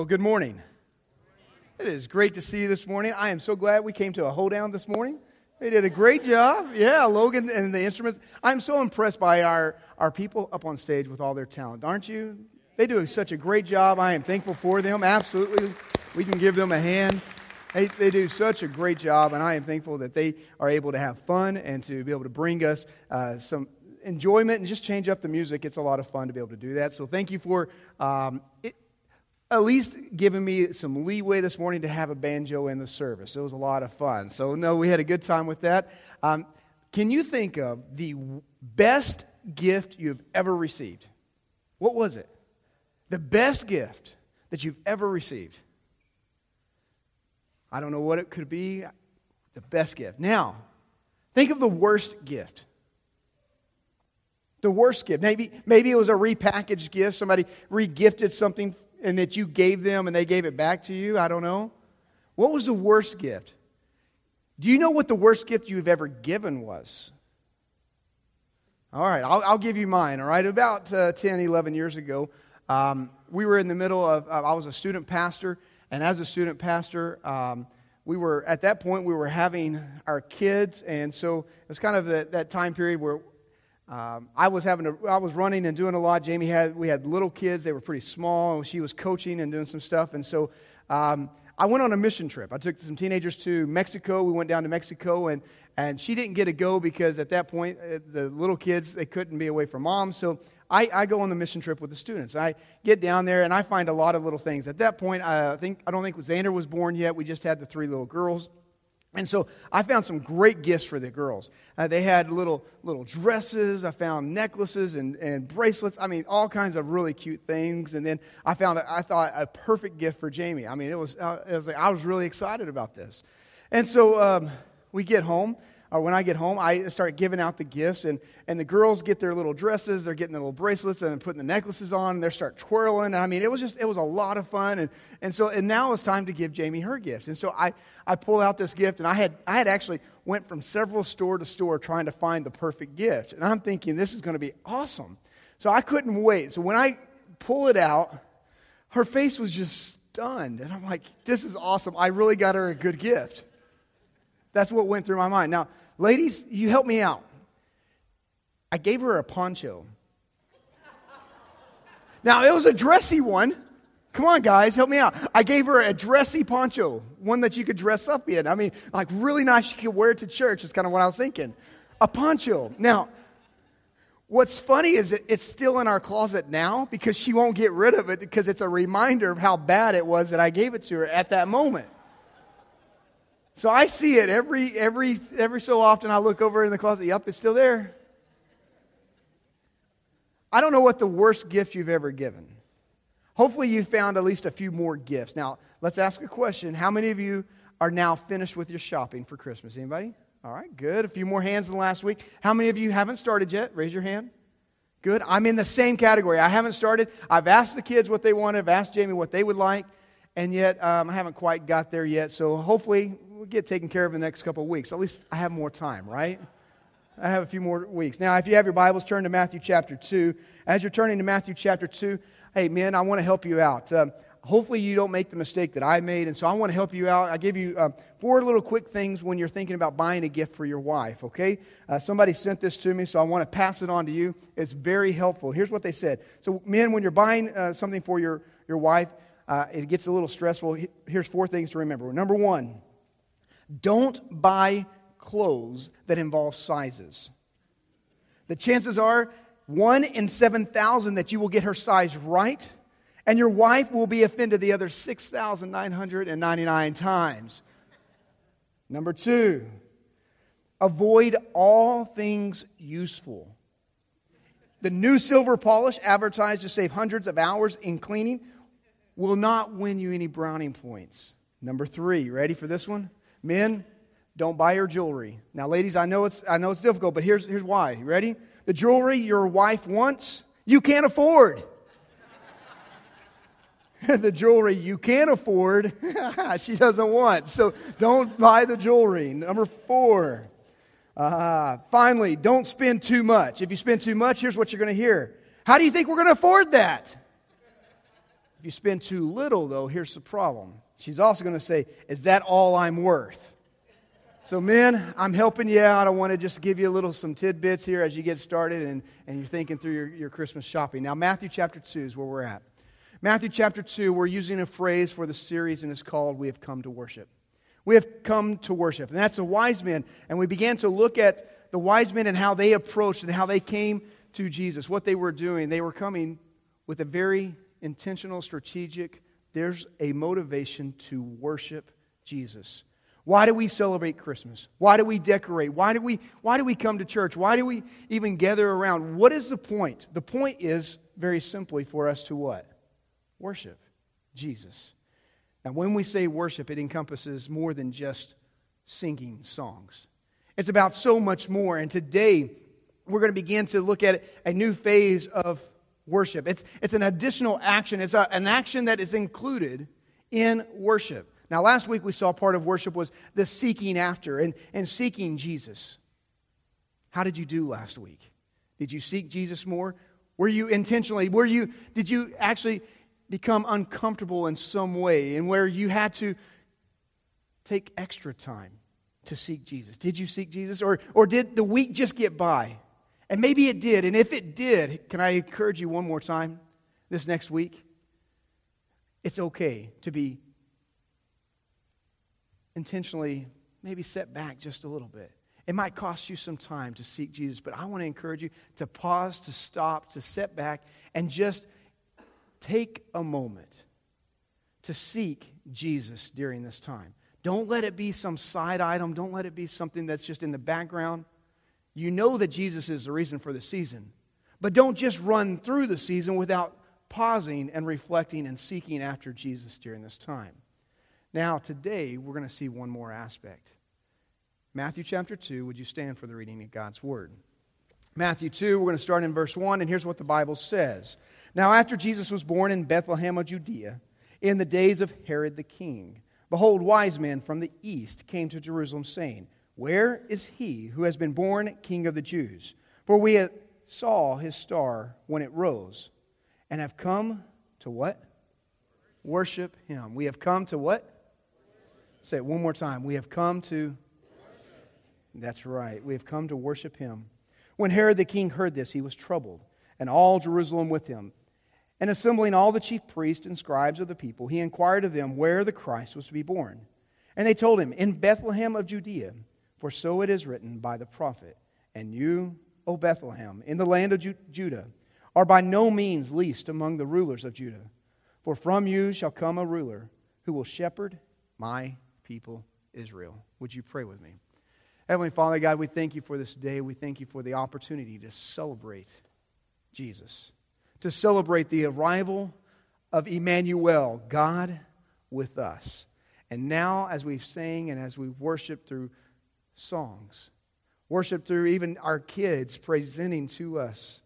Good morning. It is great to see you this morning. I am so glad we came to a hoedown this morning. They did a great job. Yeah, Logan and the instruments. I'm so impressed by our people up on stage with all their talent, aren't you? They do such a great job. I am thankful for them. Absolutely. We can give them a hand. They do such a great job, and I am thankful that they are able to have fun and to be able to bring us some enjoyment and just change up the music. It's a lot of fun to be able to do that. So thank you for at least giving me some leeway this morning to have a banjo in the service. It was a lot of fun. So, no, we had a good time with that. Can you think of the best gift you've ever received? What was it? The best gift that you've ever received? I don't know what it could be. The best gift. Now, think of the worst gift. The worst gift. Maybe it was a repackaged gift. Somebody re-gifted something and that you gave them and they gave it back to you. I don't know. What was the worst gift? Do you know what the worst gift you've ever given was? All right, I'll give you mine, all right? About 10, 11 years ago, we were in the middle of, I was a student pastor, and as a student pastor, we were having our kids, and so it was kind of that time period where I was running and doing a lot. We had little kids. They were pretty small, and she was coaching and doing some stuff. And so I went on a mission trip. I took some teenagers to Mexico. We went down to Mexico, and she didn't get to go because at that point, the little kids, they couldn't be away from mom. So I go on the mission trip with the students. I get down there, and I find a lot of little things. At that point, I don't think Xander was born yet. We just had the 3 little girls. And so I found some great gifts for the girls. They had little dresses. I found necklaces and bracelets. I mean, all kinds of really cute things. And then I thought a perfect gift for Jamie. I mean, I was really excited about this. And so we get home. When I get home, I start giving out the gifts, and the girls get their little dresses, they're getting their little bracelets, and putting the necklaces on, and they start twirling. I mean, it was a lot of fun, and now it's time to give Jamie her gift. And so I pull out this gift, and I had actually went from several store to store trying to find the perfect gift, and I'm thinking this is going to be awesome. So I couldn't wait. So when I pull it out, her face was just stunned, and I'm like, this is awesome. I really got her a good gift. That's what went through my mind. Now, ladies, you help me out. I gave her a poncho. Now, it was a dressy one. Come on, guys, help me out. I gave her a dressy poncho, one that you could dress up in. I mean, like really nice. You could wear it to church. That's kind of what I was thinking. A poncho. Now, what's funny is it's still in our closet now because she won't get rid of it because it's a reminder of how bad it was that I gave it to her at that moment. So I see it every so often. I look over in the closet. Yep, it's still there. I don't know what the worst gift you've ever given. Hopefully you found at least a few more gifts. Now, let's ask a question. How many of you are now finished with your shopping for Christmas? Anybody? All right, good. A few more hands than last week. How many of you haven't started yet? Raise your hand. Good. I'm in the same category. I haven't started. I've asked the kids what they wanted. I've asked Jamie what they would like. And yet, I haven't quite got there yet. So hopefully, we'll get taken care of in the next couple of weeks. At least I have more time, right? I have a few more weeks. Now, if you have your Bibles, turn to Matthew chapter 2. As you're turning to Matthew chapter 2, hey, men, I want to help you out. Hopefully, you don't make the mistake that I made. And so I want to help you out. I give you 4 little quick things when you're thinking about buying a gift for your wife, okay? Somebody sent this to me, so I want to pass it on to you. It's very helpful. Here's what they said. So, men, when you're buying something for your wife, it gets a little stressful. Here's 4 things to remember. Number 1, don't buy clothes that involve sizes. The chances are 1 in 7,000 that you will get her size right, and your wife will be offended the other 6,999 times. Number 2, avoid all things useful. The new silver polish advertised to save hundreds of hours in cleaning will not win you any brownie points. Number 3, ready for this one? Men, don't buy her jewelry. Now, ladies, I know it's difficult, but here's why. You ready? The jewelry your wife wants, you can't afford. The jewelry you can afford, she doesn't want. So don't buy the jewelry. Number 4, finally, don't spend too much. If you spend too much, here's what you're going to hear. How do you think we're going to afford that? you spend too little, though, here's the problem. She's also going to say, is that all I'm worth? So men, I'm helping you out. I want to just give you some tidbits here as you get started and you're thinking through your Christmas shopping. Now, Matthew chapter 2 is where we're at. Matthew chapter 2, we're using a phrase for the series, and it's called, We Have Come to Worship. We have come to worship. And that's the wise men. And we began to look at the wise men and how they approached and how they came to Jesus, what they were doing. They were coming with a very intentional, strategic, there's a motivation to worship Jesus. Why do we celebrate Christmas? Why do we decorate? Why do we come to church? Why do we even gather around? What is the point? The point is, very simply, for us to what? Worship Jesus. Now, when we say worship, it encompasses more than just singing songs. It's about so much more. And today, we're going to begin to look at a new phase of worship. It's an additional action. It's an action that is included in worship. Now, last week we saw part of worship was the seeking after and seeking Jesus. How did you do last week? Did you seek Jesus more? Were you intentionally, did you actually become uncomfortable in some way and where you had to take extra time to seek Jesus? Did you seek Jesus? Or did the week just get by? And maybe it did. And if it did, can I encourage you one more time this next week? It's okay to be intentionally maybe set back just a little bit. It might cost you some time to seek Jesus, but I want to encourage you to pause, to stop, to step back, and just take a moment to seek Jesus during this time. Don't let it be some side item. Don't let it be something that's just in the background. You know that Jesus is the reason for the season. But don't just run through the season without pausing and reflecting and seeking after Jesus during this time. Now, today, we're going to see one more aspect. Matthew chapter 2, would you stand for the reading of God's Word? Matthew 2, we're going to start in verse 1, and here's what the Bible says. Now, after Jesus was born in Bethlehem of Judea, in the days of Herod the king, behold, wise men from the east came to Jerusalem, saying, Where is he who has been born King of the Jews? For we saw his star when it rose, and have come to what? Worship him. We have come to what? Say it one more time. We have come to worship. That's right. We have come to worship him. When Herod the king heard this, he was troubled, and all Jerusalem with him. And assembling all the chief priests and scribes of the people, he inquired of them where the Christ was to be born. And they told him, In Bethlehem of Judea, for so it is written by the prophet, And you, O Bethlehem, in the land of Judah, are by no means least among the rulers of Judah. For from you shall come a ruler who will shepherd my people Israel. Would you pray with me? Heavenly Father, God, we thank you for this day. We thank you for the opportunity to celebrate Jesus, to celebrate the arrival of Emmanuel, God with us. And now, as we've sang and as we've worshiped through songs, worshiped through even our kids presenting to us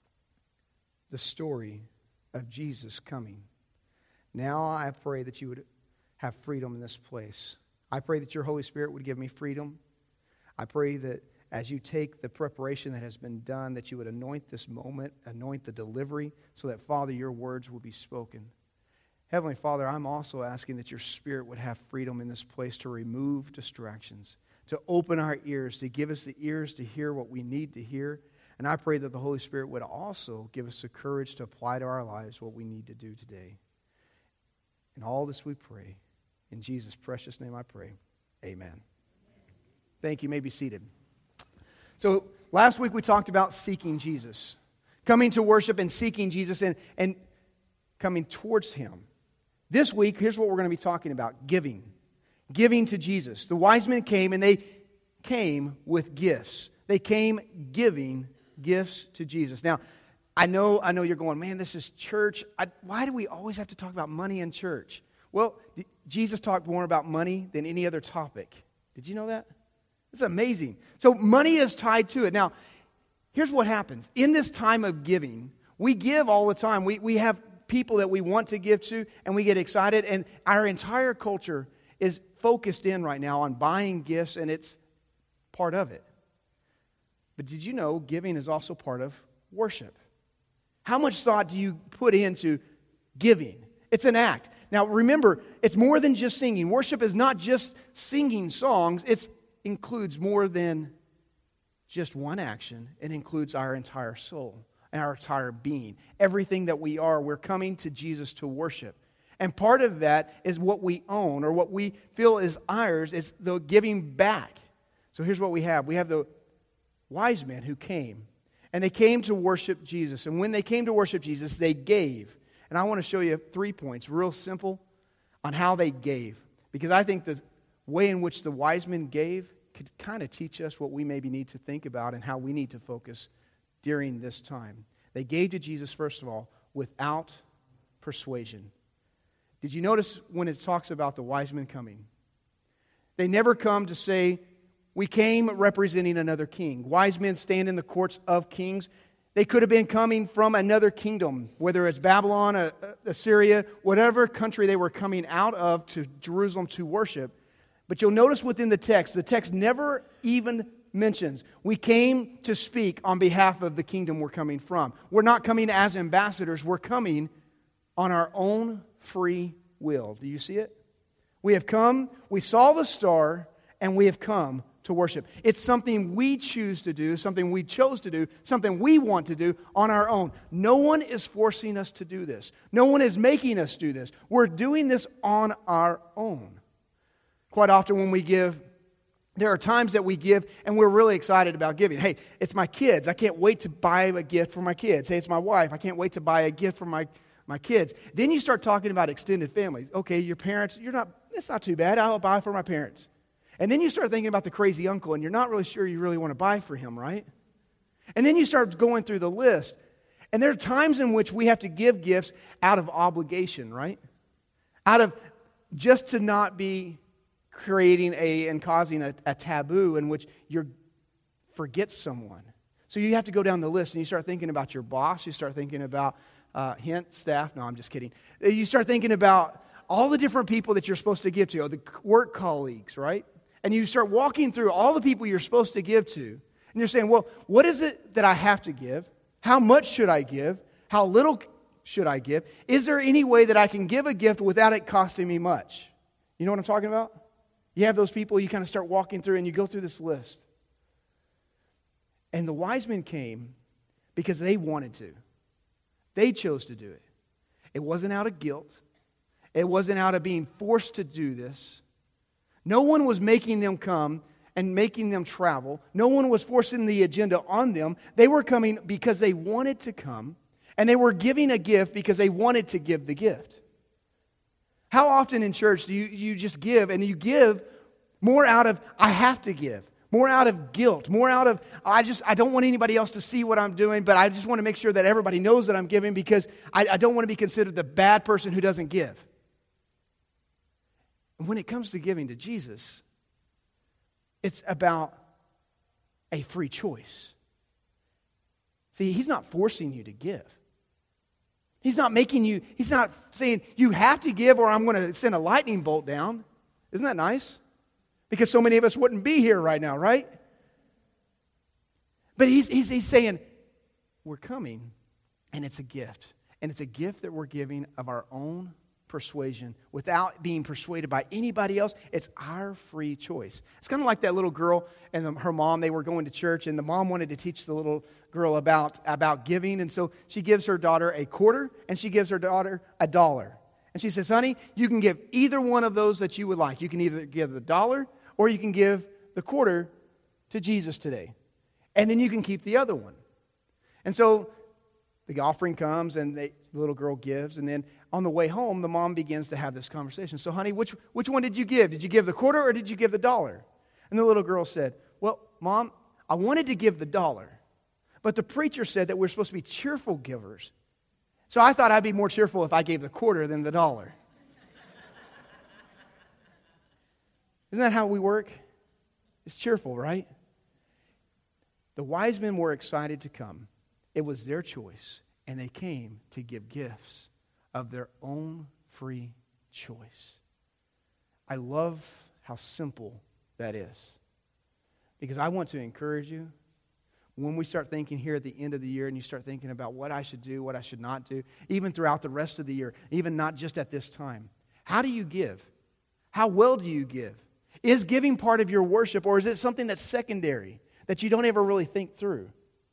the story of Jesus coming. Now I pray that you would have freedom in this place. I pray that your Holy Spirit would give me freedom. I pray that as you take the preparation that has been done, that you would anoint this moment, anoint the delivery, so that, Father, your words will be spoken. Heavenly Father, I'm also asking that your Spirit would have freedom in this place to remove distractions, to open our ears, to give us the ears to hear what we need to hear. And I pray that the Holy Spirit would also give us the courage to apply to our lives what we need to do today. In all this we pray. In Jesus' precious name I pray. Amen. Thank you. You may be seated. So last week we talked about seeking Jesus. Coming to worship and seeking Jesus and coming towards Him. This week, here's what we're going to be talking about. Giving. Giving to Jesus. The wise men came and they came with gifts. They came giving gifts to Jesus. Now, I know you're going, man, this is church. Why do we always have to talk about money in church? Well, Jesus talked more about money than any other topic. Did you know that? It's amazing. So money is tied to it. Now, here's what happens. In this time of giving, we give all the time. We have people that we want to give to, and we get excited. And our entire culture is focused in right now on buying gifts, and it's part of it. But did you know giving is also part of worship? How much thought do you put into giving? It's an act. Now remember, it's more than just singing. Worship is not just singing songs. It includes more than just one action. It includes our entire soul and our entire being. Everything that we are, we're coming to Jesus to worship. And part of that is what we own or what we feel is ours, is the giving back. So here's what we have. We have the wise men who came. And they came to worship Jesus. And when they came to worship Jesus, they gave. And I want to show you 3 points, real simple, on how they gave. Because I think the way in which the wise men gave could kind of teach us what we maybe need to think about and how we need to focus during this time. They gave to Jesus, first of all, without persuasion. Did you notice when it talks about the wise men coming? They never come to say, we came representing another king. Wise men stand in the courts of kings. They could have been coming from another kingdom, whether it's Babylon, Assyria, whatever country they were coming out of to Jerusalem to worship. But you'll notice within the text never even mentions, we came to speak on behalf of the kingdom we're coming from. We're not coming as ambassadors. We're coming on our own free will. Do you see it? We have come, we saw the star, and we have come to worship. It's something we choose to do, something we chose to do, something we want to do on our own. No one is forcing us to do this. No one is making us do this. We're doing this on our own. Quite often when we give, there are times that we give and we're really excited about giving. Hey, it's my kids. I can't wait to buy a gift for my kids. Hey, it's my wife. I can't wait to buy a gift for my kids. Then you start talking about extended families. Okay, your parents, it's not too bad. I'll buy for my parents. And then you start thinking about the crazy uncle and you're not really sure you really want to buy for him, right? And then you start going through the list. And there are times in which we have to give gifts out of obligation, right? Out of just to not be creating and causing a taboo in which you forget someone. So you have to go down the list and you start thinking about your boss. You start thinking about, staff. No, I'm just kidding. You start thinking about all the different people that you're supposed to give to, the work colleagues, right? And you start walking through all the people you're supposed to give to. And you're saying, well, what is it that I have to give? How much should I give? How little should I give? Is there any way that I can give a gift without it costing me much? You know what I'm talking about? You have those people, you kind of start walking through and you go through this list. And the wise men came because they wanted to. They chose to do it. It wasn't out of guilt. It wasn't out of being forced to do this. No one was making them come and making them travel. No one was forcing the agenda on them. They were coming because they wanted to come, and they were giving a gift because they wanted to give the gift. How often in church do you just give, and you give more out of, I have to give, more out of guilt, more out of, I don't want anybody else to see what I'm doing, but I just want to make sure that everybody knows that I'm giving because I don't want to be considered the bad person who doesn't give. When it comes to giving to Jesus, it's about a free choice. See, He's not forcing you to give. He's not saying you have to give or I'm going to send a lightning bolt down. Isn't that nice? Because so many of us wouldn't be here right now, right? But he's saying, we're coming and it's a gift. And it's a gift that we're giving of our own persuasion without being persuaded by anybody else. It's our free choice. It's kind of like that little girl and her mom. They were going to church and the mom wanted to teach the little girl about giving. And so she gives her daughter a quarter and she gives her daughter $1. And she says, honey, you can give either one of those that you would like. You can either give the $1 or you can give the quarter to Jesus today. And then you can keep the other one. And so the offering comes and the little girl gives. And then on the way home, the mom begins to have this conversation. So, honey, which one did you give? Did you give the quarter or did you give the $1? And the little girl said, well, Mom, I wanted to give the $1. But the preacher said that we're supposed to be cheerful givers. So I thought I'd be more cheerful if I gave the quarter than the $1. Isn't that how we work? It's cheerful, right? The wise men were excited to come. It was their choice, and they came to give gifts of their own free choice. I love how simple that is. Because I want to encourage you, When we start thinking here at the end of the year and you start thinking about what I should do, what I should not do, even throughout the rest of the year, even not just at this time, how do you give? How well do you give? Is giving part of your worship, or is it something that's secondary, that you don't ever really think through?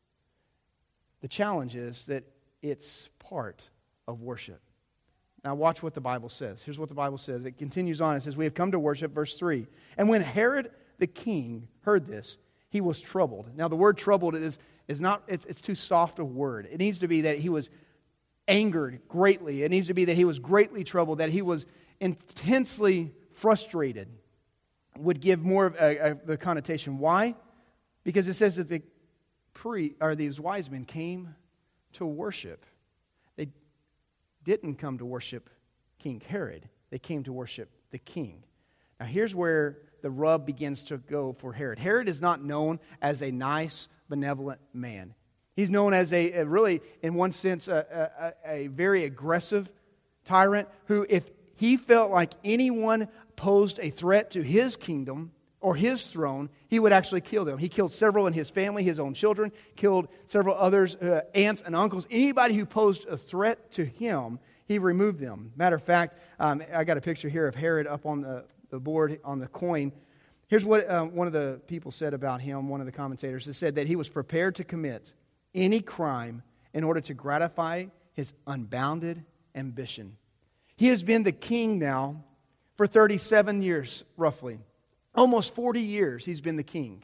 The challenge is that it's part of worship. Now watch what the Bible says. Here's what the Bible says. It continues on. It says, we have come to worship, verse 3. And when Herod the king heard this, he was troubled. Now the word troubled is not, it's too soft a word. It needs to be that he was angered greatly. It needs to be that he was greatly troubled, that he was intensely frustrated. Would give more of the connotation. Why? Because it says that these wise men came to worship. They didn't come to worship King Herod. They came to worship the king. Now here's where the rub begins to go for Herod. Herod is not known as a nice, benevolent man. He's known as a really, in one sense, a very aggressive tyrant who, if he felt like anyone posed a threat to his kingdom or his throne, he would actually kill them. He killed several in his family, his own children, killed several others, aunts and uncles. Anybody who posed a threat to him, he removed them. Matter of fact, I got a picture here of Herod up on the board on the coin. Here's what one of the people said about him, one of the commentators. It said that he was prepared to commit any crime in order to gratify his unbounded ambition. He has been the king now for 37 years, roughly. Almost 40 years he's been the king.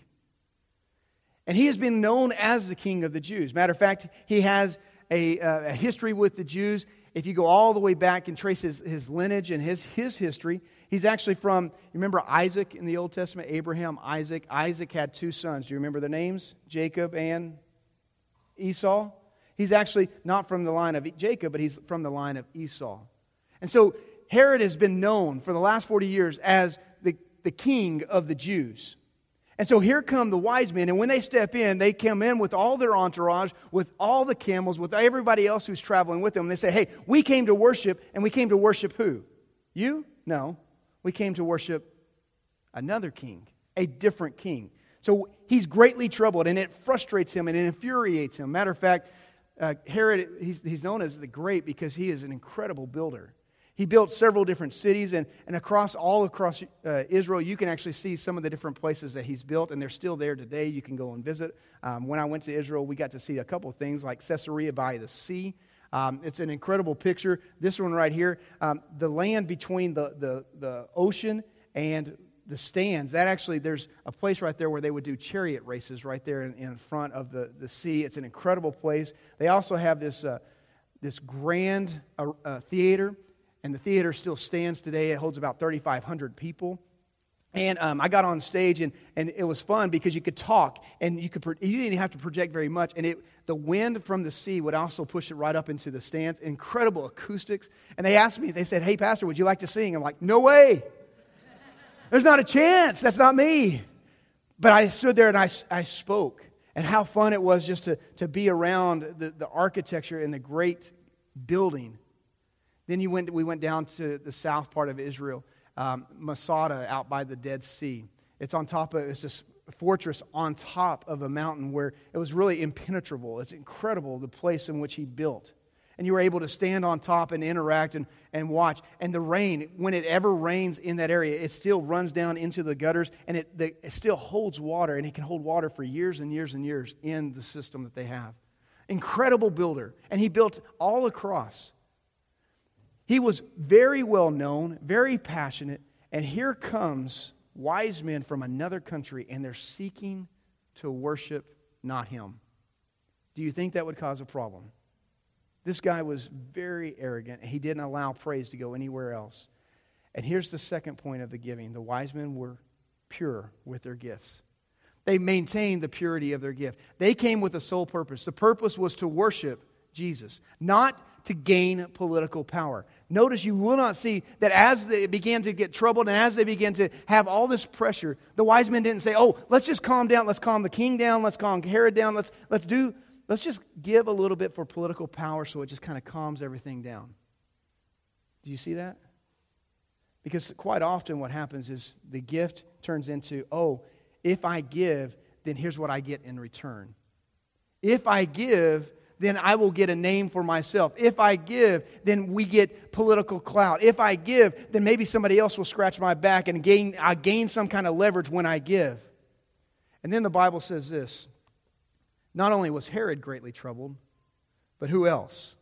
And he has been known as the king of the Jews. Matter of fact, he has a history with the Jews. If you go all the way back and trace his lineage and his history, he's actually from, you remember Isaac in the Old Testament? Abraham, Isaac. Isaac had two sons. Do you remember their names? Jacob and Esau. He's actually not from the line of Jacob, but he's from the line of Esau. And so Herod has been known for the last 40 years as the king of the Jews. And so here come the wise men, and when they step in, they come in with all their entourage, with all the camels, with everybody else who's traveling with them. They say, hey, we came to worship, and we came to worship who? You? No. We came to worship another king, a different king. So he's greatly troubled, and it frustrates him, and it infuriates him. Matter of fact, Herod, he's known as the Great because he is an incredible builder. He built several different cities, and all across Israel, you can actually see some of the different places that he's built, and they're still there today. You can go and visit. When I went to Israel, we got to see a couple of things like Caesarea by the sea. It's an incredible picture. This one right here, the land between the ocean and the stands, that actually, there's a place right there where they would do chariot races right there in front of the sea. It's an incredible place. They also have this grand theater. And the theater still stands today. It holds about 3,500 people. And I got on stage, and it was fun because you could talk, and you didn't have to project very much. And the wind from the sea would also push it right up into the stands. Incredible acoustics. And they asked me, they said, hey, Pastor, would you like to sing? I'm like, no way. There's not a chance. That's not me. But I stood there and I spoke. And how fun it was just to be around the architecture and the great building. Then we went down to the south part of Israel, Masada, out by the Dead Sea. It's this fortress on top of a mountain where it was really impenetrable. It's incredible, the place in which he built. And you were able to stand on top and interact and watch. And the rain, when it ever rains in that area, it still runs down into the gutters, and it still holds water, and it can hold water for years and years and years in the system that they have. Incredible builder. And he built all across. He was very well known, very passionate, and here comes wise men from another country, and they're seeking to worship not him. Do you think that would cause a problem? This guy was very arrogant, and he didn't allow praise to go anywhere else. And here's the second point of the giving. The wise men were pure with their gifts. They maintained the purity of their gift. They came with a sole purpose. The purpose was to worship Jesus, not to gain political power. Notice you will not see that as they began to get troubled and as they began to have all this pressure, the wise men didn't say, oh, let's just calm down. Let's calm the king down. Let's calm Herod down. Let's just give a little bit for political power so it just kind of calms everything down. Do you see that? Because quite often what happens is the gift turns into, oh, if I give, then here's what I get in return. If I give, then I will get a name for myself. If I give, then we get political clout. If I give, then maybe somebody else will scratch my back and I gain some kind of leverage when I give. And then the Bible says this. Not only was Herod greatly troubled, but who else?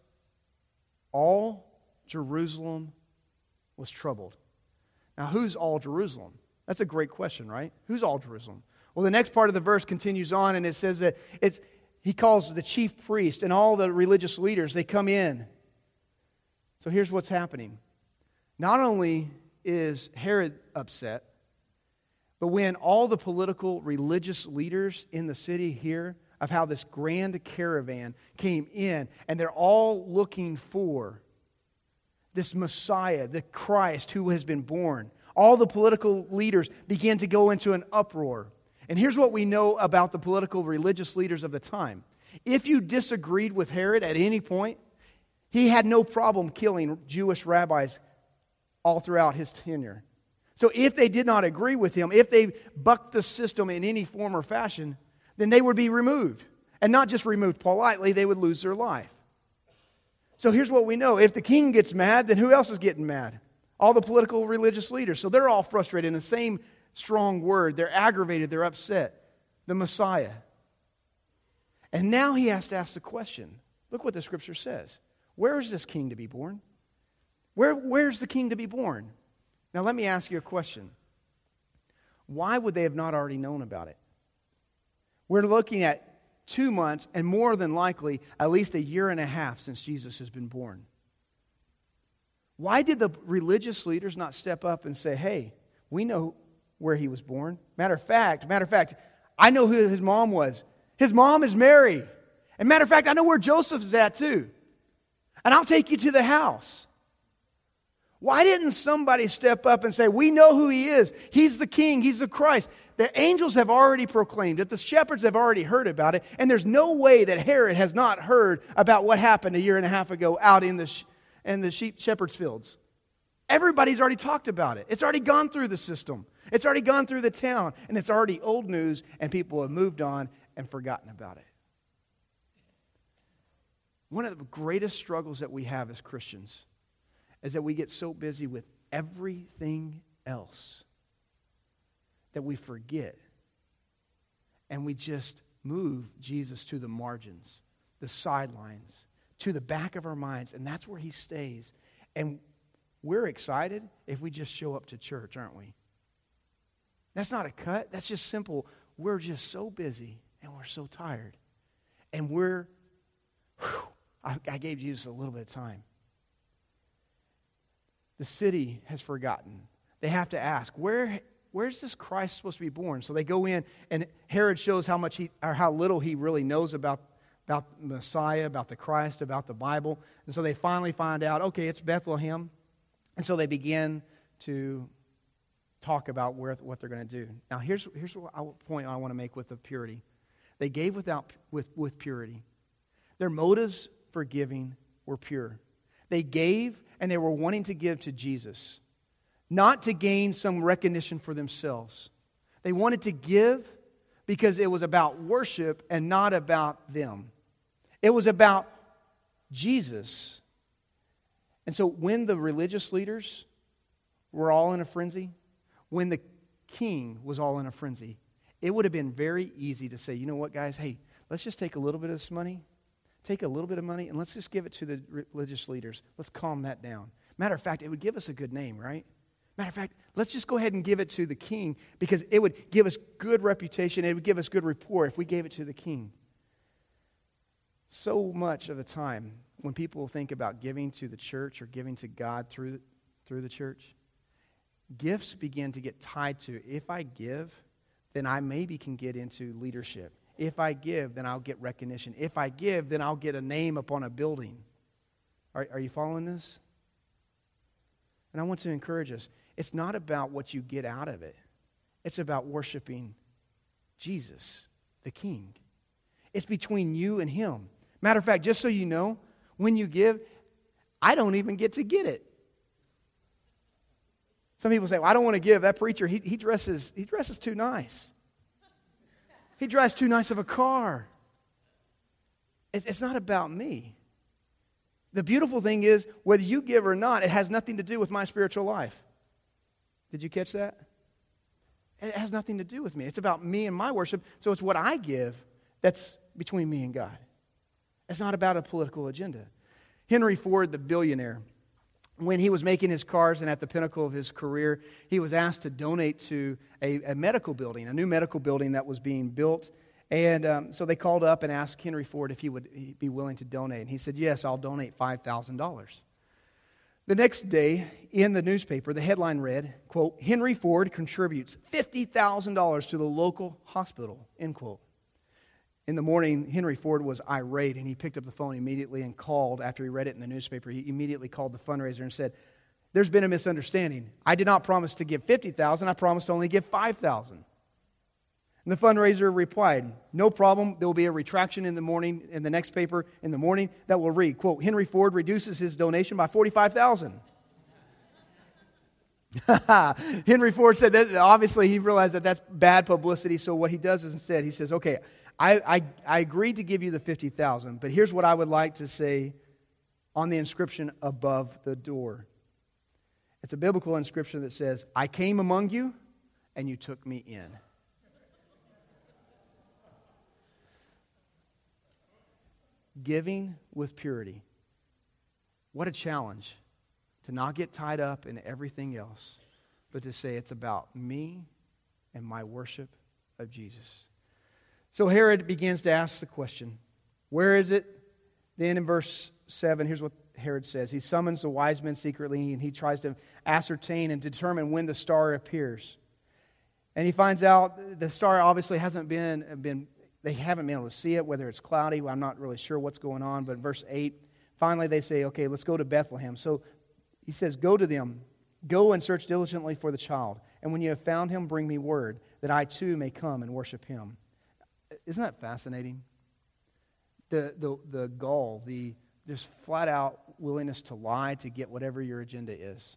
All Jerusalem was troubled. Now, who's all Jerusalem? That's a great question, right? Who's all Jerusalem? Well, the next part of the verse continues on, and it says that he calls the chief priest and all the religious leaders, they come in. So here's what's happening. Not only is Herod upset, but when all the political religious leaders in the city hear of how this grand caravan came in, and they're all looking for this Messiah, the Christ who has been born, all the political leaders begin to go into an uproar. And here's what we know about the political religious leaders of the time. If you disagreed with Herod at any point, he had no problem killing Jewish rabbis all throughout his tenure. So if they did not agree with him, if they bucked the system in any form or fashion, then they would be removed. And not just removed politely, they would lose their life. So here's what we know. If the king gets mad, then who else is getting mad? All the political religious leaders. So they're all frustrated in the same strong word. They're aggravated. They're upset. The Messiah. And now he has to ask the question. Look what the Scripture says. Where is this king to be born? Where's the king to be born? Now let me ask you a question. Why would they have not already known about it? We're looking at 2 months and more than likely at least a year and a half since Jesus has been born. Why did the religious leaders not step up and say, hey, we know where he was born? Matter of fact, I know who his mom was. His mom is Mary. And matter of fact, I know where Joseph is at too. And I'll take you to the house. Why didn't somebody step up and say, we know who he is. He's the king. He's the Christ. The angels have already proclaimed it. The shepherds have already heard about it. And there's no way that Herod has not heard about what happened a year and a half ago out in the shepherd's fields. Everybody's already talked about it. It's already gone through the system. It's already gone through the town. And it's already old news. And people have moved on and forgotten about it. One of the greatest struggles that we have as Christians is that we get so busy with everything else that we forget and we just move Jesus to the margins, the sidelines, to the back of our minds, and that's where he stays. And we're excited if we just show up to church, aren't we? That's not a cut. That's just simple. We're just so busy and we're so tired. And I gave Jesus a little bit of time. The city has forgotten. They have to ask, where's this Christ supposed to be born? So they go in, and Herod shows how little he really knows about the Messiah, about the Christ, about the Bible. And so they finally find out, okay, it's Bethlehem. And so they begin to talk about what they're going to do. Now, here's a point I want to make with the purity. They gave with purity. Their motives for giving were pure. They gave, and they were wanting to give to Jesus, not to gain some recognition for themselves. They wanted to give because it was about worship and not about them. It was about Jesus. And so when the religious leaders were all in a frenzy, when the king was all in a frenzy, it would have been very easy to say, you know what, guys, hey, let's just take a little bit of this money, take a little bit of money, and let's just give it to the religious leaders. Let's calm that down. Matter of fact, it would give us a good name, right? Matter of fact, let's just go ahead and give it to the king because it would give us good reputation. It would give us good rapport if we gave it to the king. So much of the time when people think about giving to the church or giving to God through the church, gifts begin to get tied to, if I give, then I maybe can get into leadership. If I give, then I'll get recognition. If I give, then I'll get a name upon a building. Are you following this? And I want to encourage us. It's not about what you get out of it. It's about worshiping Jesus, the King. It's between you and Him. Matter of fact, just so you know, when you give, I don't even get to get it. Some people say, well, I don't want to give. That preacher, he dresses too nice. He drives too nice of a car. It's not about me. The beautiful thing is, whether you give or not, it has nothing to do with my spiritual life. Did you catch that? It has nothing to do with me. It's about me and my worship. So it's what I give that's between me and God. It's not about a political agenda. Henry Ford, the billionaire, when he was making his cars and at the pinnacle of his career, he was asked to donate to a medical building, a new medical building that was being built. And so they called up and asked Henry Ford if he would be willing to donate. And he said, yes, I'll donate $5,000. The next day, in the newspaper, the headline read, quote, Henry Ford contributes $50,000 to the local hospital, end quote. In the morning, Henry Ford was irate, and he picked up the phone immediately and called, after he read it in the newspaper, he immediately called the fundraiser and said, there's been a misunderstanding. I did not promise to give $50,000, I promised to only give $5,000. And the fundraiser replied, no problem, there will be a retraction in the morning, in the next paper in the morning, that will read, quote, Henry Ford reduces his donation by $45,000. Henry Ford said that obviously he realized that that's bad publicity, so what he does is instead, he says, okay, I agreed to give you the $50,000, but here's what I would like to say on the inscription above the door. It's a biblical inscription that says, I came among you, and you took me in. Giving with purity. What a challenge to not get tied up in everything else, but to say it's about me and my worship of Jesus. So Herod begins to ask the question, where is it? Then in verse 7, here's what Herod says. He summons the wise men secretly, and he tries to ascertain and determine when the star appears. And he finds out the star obviously hasn't been they haven't been able to see it, whether it's cloudy. I'm not really sure what's going on. But in verse 8, finally they say, okay, let's go to Bethlehem. So he says, go to them. Go and search diligently for the child. And when you have found him, bring me word that I too may come and worship him. Isn't that fascinating? The gall, the just flat out willingness to lie to get whatever your agenda is.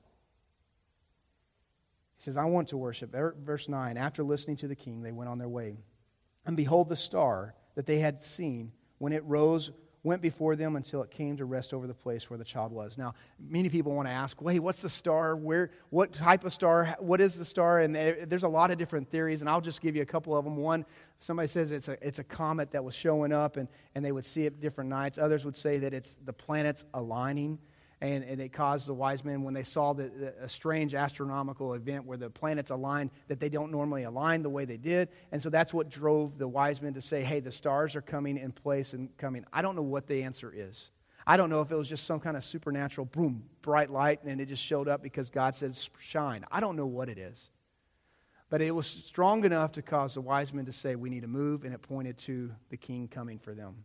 He says, I want to worship. Verse 9, after listening to the king, they went on their way. And behold, the star that they had seen, when it rose, went before them until it came to rest over the place where the child was. Now, many people want to ask, well, hey, what's the star? What type of star? What is the star? And there's a lot of different theories, and I'll just give you a couple of them. One, somebody says it's a comet that was showing up, and they would see it different nights. Others would say that it's the planets aligning. And it caused the wise men, when they saw a strange astronomical event where the planets aligned, that they don't normally align the way they did. And so that's what drove the wise men to say, hey, the stars are coming in place and coming. I don't know what the answer is. I don't know if it was just some kind of supernatural, boom, bright light, and it just showed up because God said shine. I don't know what it is. But it was strong enough to cause the wise men to say, we need to move, and it pointed to the king coming for them.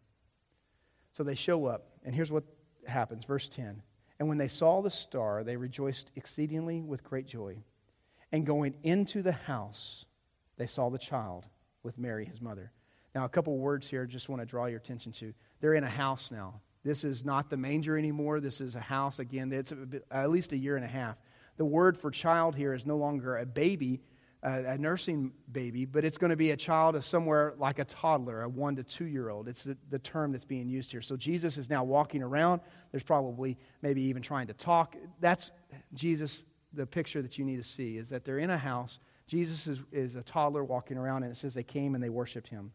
So they show up, and here's what happens, verse 10. And when they saw the star, they rejoiced exceedingly with great joy. And going into the house, they saw the child with Mary, his mother. Now, a couple words here I just want to draw your attention to. They're in a house now. This is not the manger anymore. This is a house. Again, it's at least a year and a half. The word for child here is no longer a baby, a nursing baby, but it's going to be a child of somewhere like a toddler, a 1 to 2 year old. It's the term that's being used here. So Jesus is now walking around. There's probably maybe even trying to talk. That's Jesus, the picture that you need to see, is that they're in a house. Jesus is a toddler walking around, and it says they came and they worshiped him.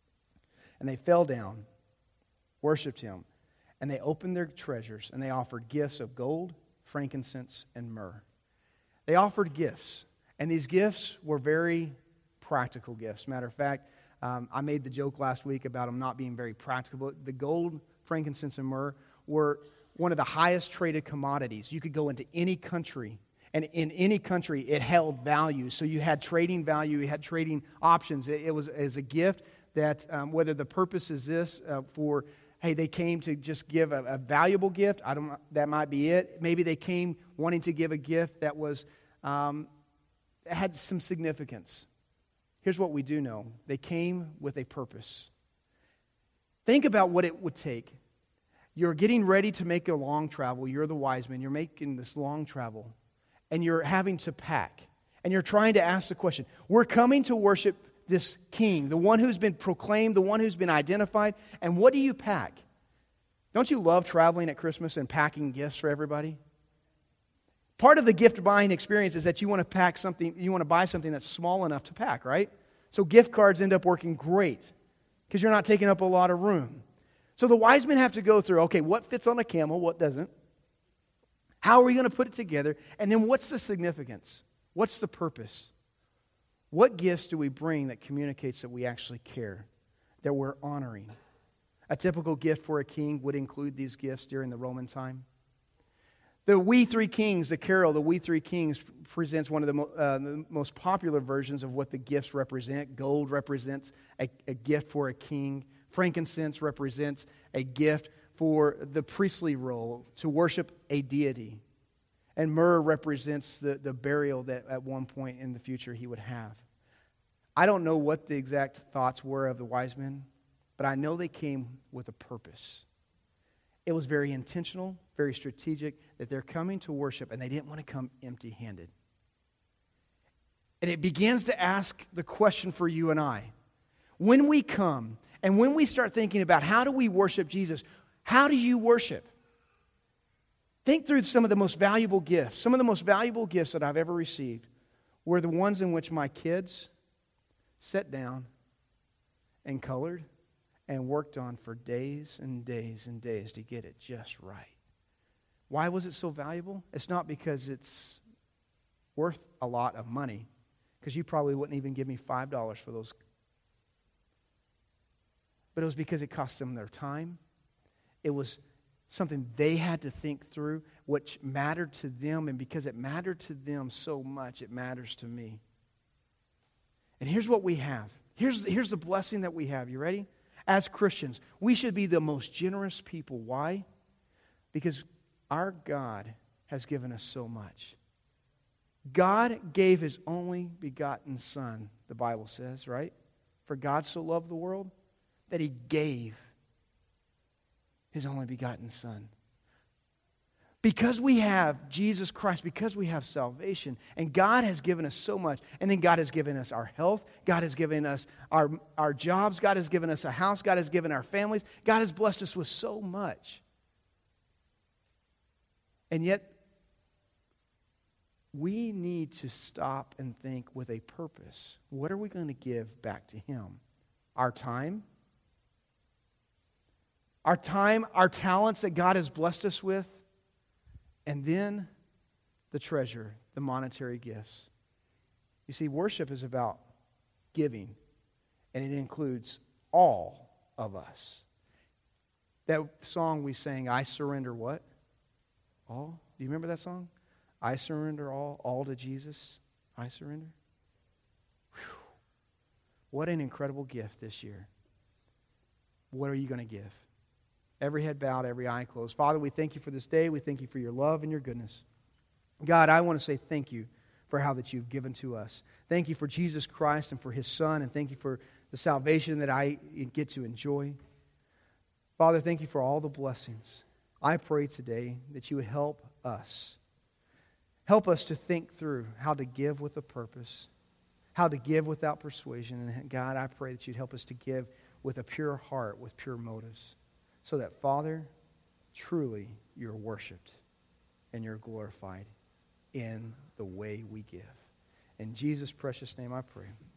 And they fell down, worshiped him, and they opened their treasures, and they offered gifts of gold, frankincense, and myrrh. They offered gifts. And these gifts were very practical gifts. Matter of fact, I made the joke last week about them not being very practical. The gold, frankincense, and myrrh were one of the highest traded commodities. You could go into any country, and in any country it held value. So you had trading value, you had trading options. It was as a gift that whether the purpose is this for, hey, they came to just give a valuable gift. That might be it. Maybe they came wanting to give a gift that was had some significance. Here's what we do know. They came with a purpose. Think about what it would take. You're getting ready to make a long travel. You're the wise men. You're making this long travel. And you're having to pack. And you're trying to ask the question, we're coming to worship this king, the one who's been proclaimed, the one who's been identified. And what do you pack? Don't you love traveling at Christmas and packing gifts for everybody? Part of the gift buying experience is that you want to pack something, you want to buy something that's small enough to pack, right? So gift cards end up working great because you're not taking up a lot of room. So the wise men have to go through, okay, what fits on a camel, what doesn't? How are we going to put it together? And then what's the significance? What's the purpose? What gifts do we bring that communicates that we actually care, that we're honoring? A typical gift for a king would include these gifts during the Roman time. The We Three Kings, the carol, the We Three Kings, presents one of the most popular versions of what the gifts represent. Gold represents a gift for a king. Frankincense represents a gift for the priestly role, to worship a deity. And myrrh represents the burial that at one point in the future he would have. I don't know what the exact thoughts were of the wise men, but I know they came with a purpose. It was very intentional, very strategic, that they're coming to worship, and they didn't want to come empty-handed. And it begins to ask the question for you and I. When we come, and when we start thinking about how do we worship Jesus, how do you worship? Think through some of the most valuable gifts. Some of the most valuable gifts that I've ever received were the ones in which my kids sat down and colored and worked on for days and days and days to get it just right. Why was it so valuable? It's not because it's worth a lot of money, because you probably wouldn't even give me $5 for those. But it was because it cost them their time. It was something they had to think through, which mattered to them, and because it mattered to them so much, it matters to me. And here's what we have. Here's the blessing that we have. You ready? As Christians, we should be the most generous people. Why? Because our God has given us so much. God gave His only begotten Son, the Bible says, right? For God so loved the world that He gave His only begotten Son. Because we have Jesus Christ, because we have salvation, and God has given us so much, and then God has given us our health, God has given us our jobs, God has given us a house, God has given our families, God has blessed us with so much. And yet, we need to stop and think with a purpose. What are we going to give back to Him? Our time, our talents that God has blessed us with, and then the treasure, the monetary gifts. You see, worship is about giving, and it includes all of us. That song we sang, I surrender what? All? Do you remember that song? I surrender all to Jesus. I surrender. Whew. What an incredible gift this year. What are you going to give? Every head bowed, every eye closed. Father, we thank You for this day. We thank You for Your love and Your goodness. God, I want to say thank You for how that You've given to us. Thank You for Jesus Christ and for His Son, and thank You for the salvation that I get to enjoy. Father, thank You for all the blessings. I pray today that You would help us. Help us to think through how to give with a purpose, how to give without persuasion. And God, I pray that You'd help us to give with a pure heart, with pure motives. So that, Father, truly You're worshiped and You're glorified in the way we give. In Jesus' precious name I pray.